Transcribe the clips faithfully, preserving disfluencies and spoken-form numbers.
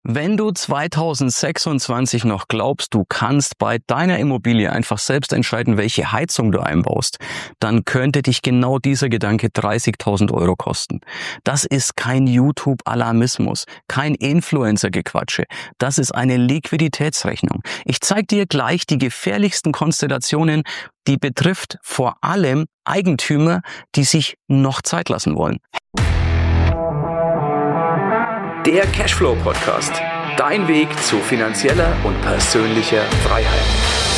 Wenn du zweitausendsechsundzwanzig noch glaubst, du kannst bei deiner Immobilie einfach selbst entscheiden, welche Heizung du einbaust, dann könnte dich genau dieser Gedanke dreißigtausend Euro kosten. Das ist kein YouTube-Alarmismus, kein Influencer-Gequatsche. Das ist eine Liquiditätsrechnung. Ich zeige dir gleich die gefährlichsten Konstellationen, die betrifft vor allem Eigentümer, die sich noch Zeit lassen wollen. Der Cashflow Podcast. Dein Weg zu finanzieller und persönlicher Freiheit.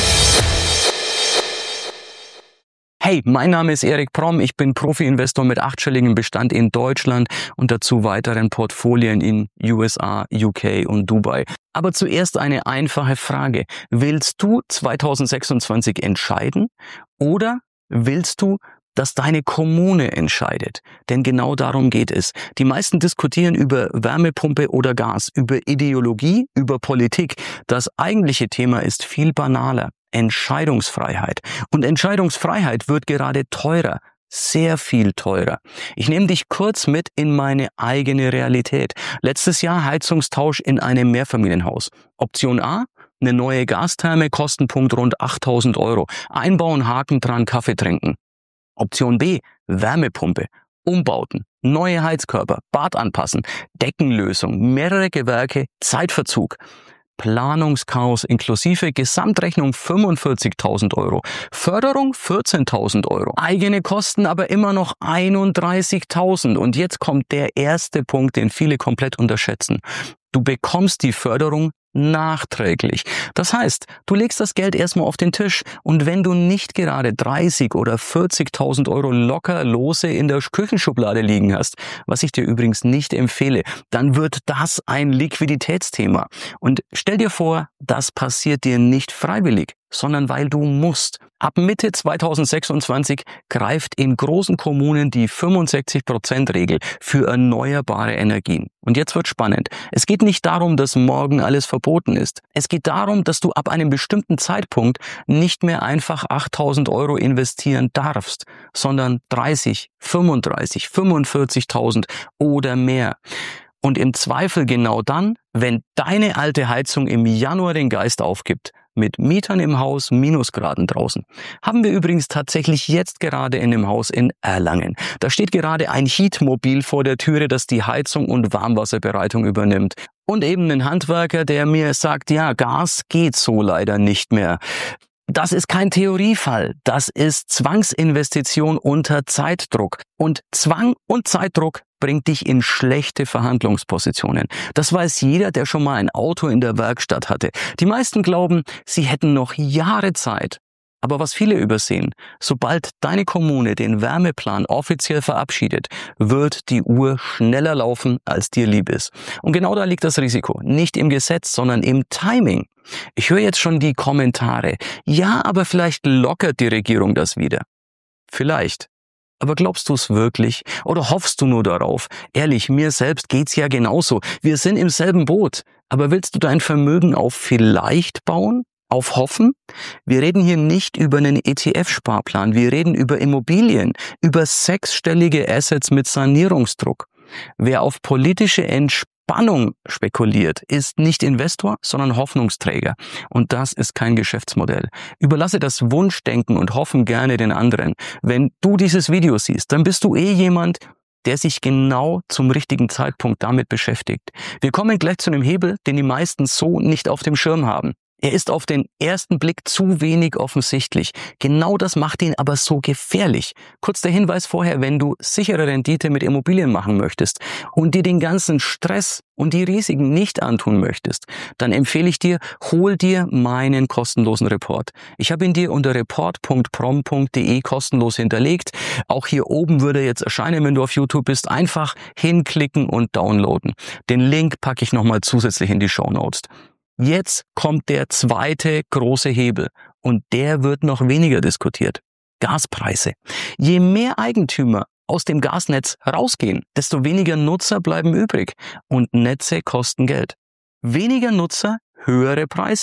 Hey, mein Name ist Erik Promm. Ich bin Profi-Investor mit achtstelligem Bestand in Deutschland und dazu weiteren Portfolien in U S A, U K und Dubai. Aber zuerst eine einfache Frage. Willst du zweitausendsechsundzwanzig entscheiden oder willst du, dass deine Kommune entscheidet? Denn genau darum geht es. Die meisten diskutieren über Wärmepumpe oder Gas, über Ideologie, über Politik. Das eigentliche Thema ist viel banaler. Entscheidungsfreiheit. Und Entscheidungsfreiheit wird gerade teurer. Sehr viel teurer. Ich nehme dich kurz mit in meine eigene Realität. Letztes Jahr Heizungstausch in einem Mehrfamilienhaus. Option A, eine neue Gastherme, Kostenpunkt rund achttausend Euro. Einbauen, Haken dran, Kaffee trinken. Option B, Wärmepumpe, Umbauten, neue Heizkörper, Bad anpassen, Deckenlösung, mehrere Gewerke, Zeitverzug. Planungschaos inklusive Gesamtrechnung fünfundvierzigtausend Euro, Förderung vierzehntausend Euro, eigene Kosten aber immer noch einunddreißigtausend. Und jetzt kommt der erste Punkt, den viele komplett unterschätzen. Du bekommst die Förderung nachträglich. Das heißt, du legst das Geld erstmal auf den Tisch und wenn du nicht gerade dreißig oder vierzigtausend Euro locker lose in der Küchenschublade liegen hast, was ich dir übrigens nicht empfehle, dann wird das ein Liquiditätsthema. Und stell dir vor, das passiert dir nicht freiwillig, sondern weil du musst. Ab Mitte zweitausendsechsundzwanzig greift in großen Kommunen die fünfundsechzig Prozent Regel für erneuerbare Energien. Und jetzt wird spannend. Es geht nicht darum, dass morgen alles verboten ist. Es geht darum, dass du ab einem bestimmten Zeitpunkt nicht mehr einfach achttausend Euro investieren darfst, sondern dreißig, fünfunddreißig, fünfundvierzigtausend oder mehr. Und im Zweifel genau dann, wenn deine alte Heizung im Januar den Geist aufgibt, mit Mietern im Haus, Minusgraden draußen. Haben wir übrigens tatsächlich jetzt gerade in dem Haus in Erlangen. Da steht gerade ein Heatmobil vor der Türe, das die Heizung und Warmwasserbereitung übernimmt. Und eben ein Handwerker, der mir sagt, ja, Gas geht so leider nicht mehr. Das ist kein Theoriefall, das ist Zwangsinvestition unter Zeitdruck. Und Zwang und Zeitdruck bringt dich in schlechte Verhandlungspositionen. Das weiß jeder, der schon mal ein Auto in der Werkstatt hatte. Die meisten glauben, sie hätten noch Jahre Zeit. Aber was viele übersehen, sobald deine Kommune den Wärmeplan offiziell verabschiedet, wird die Uhr schneller laufen, als dir lieb ist. Und genau da liegt das Risiko. Nicht im Gesetz, sondern im Timing. Ich höre jetzt schon die Kommentare. Ja, aber vielleicht lockert die Regierung das wieder. Vielleicht. Aber glaubst du es wirklich? Oder hoffst du nur darauf? Ehrlich, mir selbst geht's ja genauso. Wir sind im selben Boot. Aber willst du dein Vermögen auf vielleicht bauen? Auf Hoffen? Wir reden hier nicht über einen E T F-Sparplan. Wir reden über Immobilien, über sechsstellige Assets mit Sanierungsdruck. Wer auf politische Entspannung spekuliert, ist nicht Investor, sondern Hoffnungsträger. Und das ist kein Geschäftsmodell. Überlasse das Wunschdenken und Hoffen gerne den anderen. Wenn du dieses Video siehst, dann bist du eh jemand, der sich genau zum richtigen Zeitpunkt damit beschäftigt. Wir kommen gleich zu einem Hebel, den die meisten so nicht auf dem Schirm haben. Er ist auf den ersten Blick zu wenig offensichtlich. Genau das macht ihn aber so gefährlich. Kurz der Hinweis vorher, wenn du sichere Rendite mit Immobilien machen möchtest und dir den ganzen Stress und die Risiken nicht antun möchtest, dann empfehle ich dir, hol dir meinen kostenlosen Report. Ich habe ihn dir unter report punkt promm punkt de kostenlos hinterlegt. Auch hier oben würde er jetzt erscheinen, wenn du auf YouTube bist. Einfach hinklicken und downloaden. Den Link packe ich nochmal zusätzlich in die Shownotes. Jetzt kommt der zweite große Hebel und der wird noch weniger diskutiert. Gaspreise. Je mehr Eigentümer aus dem Gasnetz rausgehen, desto weniger Nutzer bleiben übrig und Netze kosten Geld. Weniger Nutzer, höhere Preise.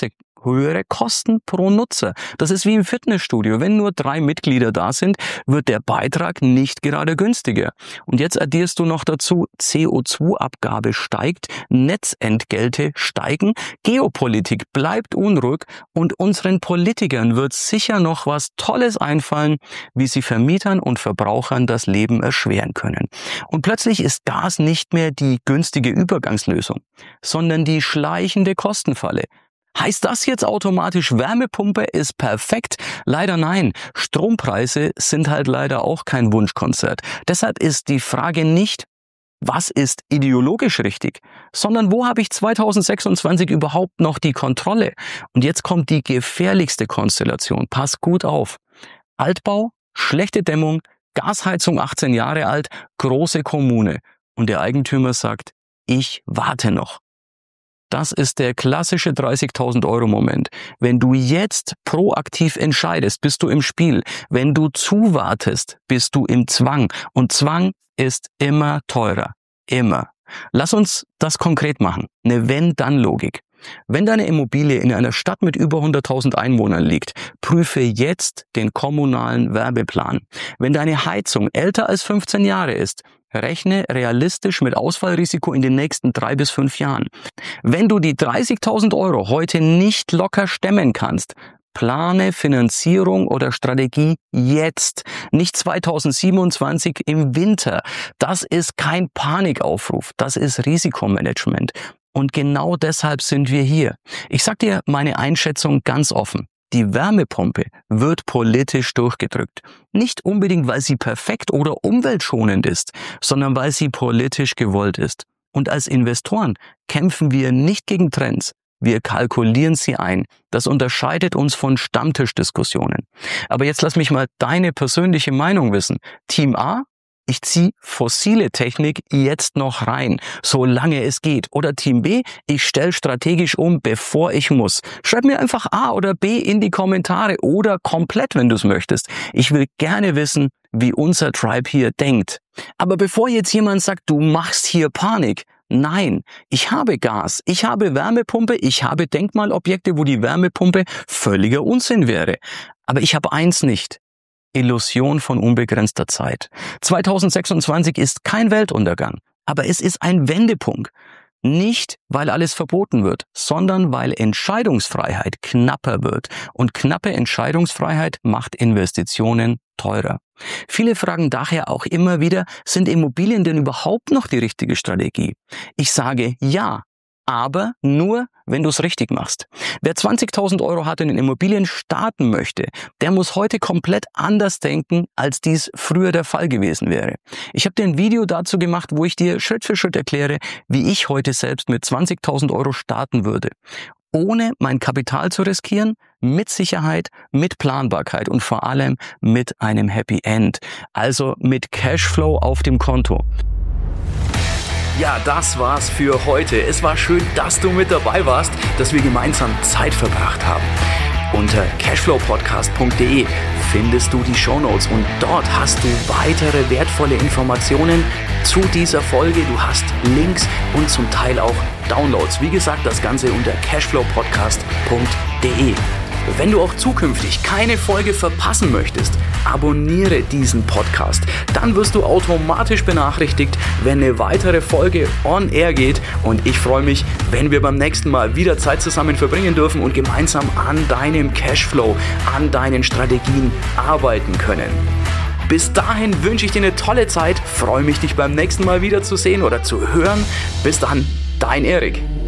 höhere Kosten pro Nutzer. Das ist wie im Fitnessstudio. Wenn nur drei Mitglieder da sind, wird der Beitrag nicht gerade günstiger. Und jetzt addierst du noch dazu, C O zwei Abgabe steigt, Netzentgelte steigen, Geopolitik bleibt unruhig und unseren Politikern wird sicher noch was Tolles einfallen, wie sie Vermietern und Verbrauchern das Leben erschweren können. Und plötzlich ist Gas nicht mehr die günstige Übergangslösung, sondern die schleichende Kostenfalle. Heißt das jetzt automatisch, Wärmepumpe ist perfekt? Leider nein. Strompreise sind halt leider auch kein Wunschkonzert. Deshalb ist die Frage nicht, was ist ideologisch richtig, sondern wo habe ich zweitausendsechsundzwanzig überhaupt noch die Kontrolle? Und jetzt kommt die gefährlichste Konstellation. Pass gut auf. Altbau, schlechte Dämmung, Gasheizung achtzehn Jahre alt, große Kommune. Und der Eigentümer sagt, ich warte noch. Das ist der klassische dreißigtausend Euro Moment. Wenn du jetzt proaktiv entscheidest, bist du im Spiel. Wenn du zuwartest, bist du im Zwang. Und Zwang ist immer teurer. Immer. Lass uns das konkret machen. Eine Wenn-Dann-Logik. Wenn deine Immobilie in einer Stadt mit über hunderttausend Einwohnern liegt, prüfe jetzt den kommunalen Werbeplan. Wenn deine Heizung älter als fünfzehn Jahre ist, rechne realistisch mit Ausfallrisiko in den nächsten drei bis fünf Jahren. Wenn du die dreißigtausend Euro heute nicht locker stemmen kannst, plane Finanzierung oder Strategie jetzt, nicht zweitausendsiebenundzwanzig im Winter. Das ist kein Panikaufruf, das ist Risikomanagement. Und genau deshalb sind wir hier. Ich sag dir meine Einschätzung ganz offen. Die Wärmepumpe wird politisch durchgedrückt. Nicht unbedingt, weil sie perfekt oder umweltschonend ist, sondern weil sie politisch gewollt ist. Und als Investoren kämpfen wir nicht gegen Trends. Wir kalkulieren sie ein. Das unterscheidet uns von Stammtischdiskussionen. Aber jetzt lass mich mal deine persönliche Meinung wissen. Team A? Ich ziehe fossile Technik jetzt noch rein, solange es geht. Oder Team B, ich stelle strategisch um, bevor ich muss. Schreib mir einfach A oder B in die Kommentare oder komplett, wenn du es möchtest. Ich will gerne wissen, wie unser Tribe hier denkt. Aber bevor jetzt jemand sagt, du machst hier Panik, nein, ich habe Gas, ich habe Wärmepumpe, ich habe Denkmalobjekte, wo die Wärmepumpe völliger Unsinn wäre. Aber ich habe eins nicht. Illusion von unbegrenzter Zeit. zweitausendsechsundzwanzig ist kein Weltuntergang, aber es ist ein Wendepunkt. Nicht, weil alles verboten wird, sondern weil Entscheidungsfreiheit knapper wird. Und knappe Entscheidungsfreiheit macht Investitionen teurer. Viele fragen daher auch immer wieder, sind Immobilien denn überhaupt noch die richtige Strategie? Ich sage ja. Aber nur, wenn du es richtig machst. Wer zwanzigtausend Euro hat und in Immobilien starten möchte, der muss heute komplett anders denken, als dies früher der Fall gewesen wäre. Ich habe dir ein Video dazu gemacht, wo ich dir Schritt für Schritt erkläre, wie ich heute selbst mit zwanzigtausend Euro starten würde. Ohne mein Kapital zu riskieren, mit Sicherheit, mit Planbarkeit und vor allem mit einem Happy End. Also mit Cashflow auf dem Konto. Ja, das war's für heute. Es war schön, dass du mit dabei warst, dass wir gemeinsam Zeit verbracht haben. Unter cashflow podcast punkt de findest du die Shownotes und dort hast du weitere wertvolle Informationen zu dieser Folge. Du hast Links und zum Teil auch Downloads. Wie gesagt, das Ganze unter cashflow podcast punkt de. Wenn du auch zukünftig keine Folge verpassen möchtest, abonniere diesen Podcast. Dann wirst du automatisch benachrichtigt, wenn eine weitere Folge on air geht. Und ich freue mich, wenn wir beim nächsten Mal wieder Zeit zusammen verbringen dürfen und gemeinsam an deinem Cashflow, an deinen Strategien arbeiten können. Bis dahin wünsche ich dir eine tolle Zeit, freue mich, dich beim nächsten Mal wieder zu sehen oder zu hören. Bis dann, dein Erik.